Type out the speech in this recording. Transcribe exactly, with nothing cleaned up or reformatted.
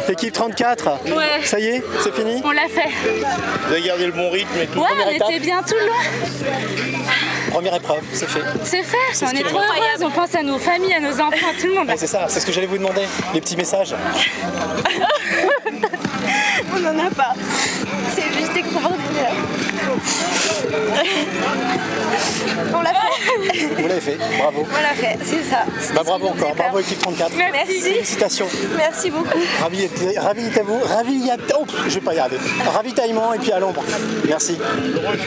Équipe trente-quatre. Ouais. Ça y est, c'est fini? On l'a fait. Vous avez gardé le bon rythme et tout. Ouais, Première on étape. était bien tout le long. Première épreuve, c'est fait. C'est fait, C'est on ce est qu'il trop aime. heureuses, on pense à nos familles, à nos enfants, à tout le monde. Ouais, c'est ça, c'est ce que j'allais vous demander, les petits messages. On n'en a pas. C'est juste extraordinaire. On l'a fait. Vous l'avez fait, bravo. On l'a fait, c'est ça. C'était Bah, ce bravo qui nous faisait encore, peur. bravo équipe trente-quatre. Merci. Félicitations. Merci beaucoup. Ravi, ravi à vous, ravi à... Oh, je vais pas y arriver. Ravitaillement et puis à l'ombre. Merci.